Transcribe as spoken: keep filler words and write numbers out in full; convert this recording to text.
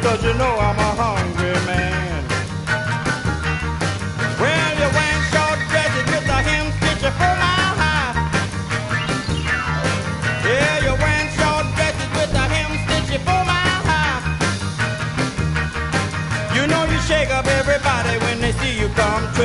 'cause you know I'm a hungry man. Well, you're wearing short dresses with a hem stitch for my high. Yeah, you're wearing short dresses with a hem stitch for my high. You know you shake up everybody when they see you come